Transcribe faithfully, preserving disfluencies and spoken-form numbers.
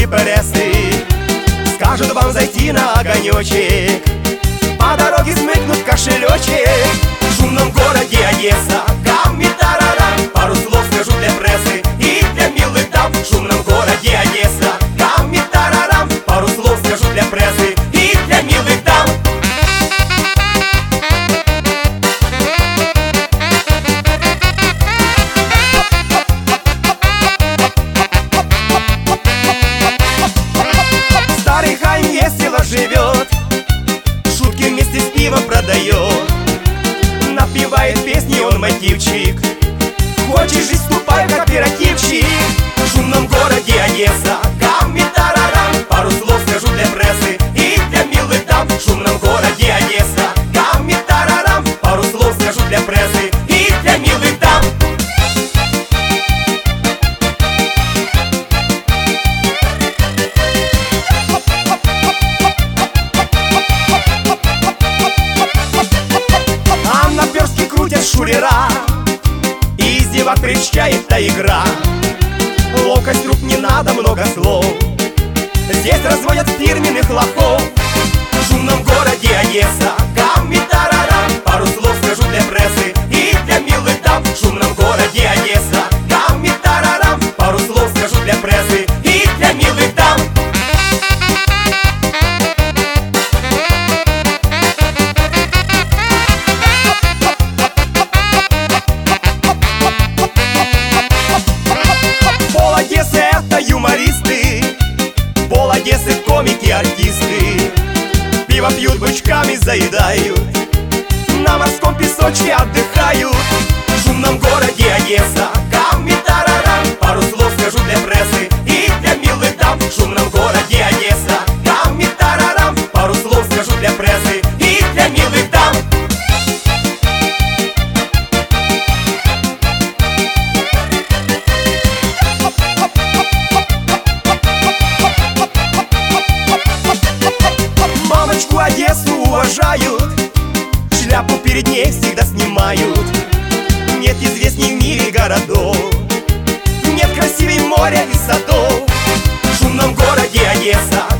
прессы, скажут вам зайти на огонечек, по дороге смыкнут кошелечек. В шумном городе Одесса, гамми-тарарам, пару слов скажу для прессы и для милых дам. В шумном городе Одесса, гамми-тарарам, пару слов скажу для прессы и для милых дам. Старый Хайм весело живет, шутки вместе с пивом продает, напевает песни он мотивчик. Хочешь жить, вступай в кооперативчик. В шумном городе Одесса, гамми-тарарам, пару слов скажу для прессы и для милых дам. В шумном городе Одесса, гамми-тарарам, пару слов скажу для прессы и для милых дам. А наперстки крутят шулера, и из девок кричает та игра. Ловкость рук не надо, много слов, здесь разводят фирменных лохов. В шумном городе Одесса, гамми-тарарам, пару слов скажу для прессы и для милых дам. В шумном городе Одесса, гамми-тарарам, пару слов скажу для прессы и для милых дам. Пол Одессы — это юмористы, пол Одессы — комики, артисты. Пиво пьют, бычками заедают, на морском песочке отдыхают. В шумном городе Одесса, гамми-тарарам, пару слов скажу для прессы и для милых дам. В шумном городе Одесса, гамми-тарарам, пару слов скажу для прессы и для милых дам. Мамочку Одессу уважают, шляпу перед ней всегда снимают. Нет известней в мире городов, нет красивей моря и садов. В шумном городе Одесса,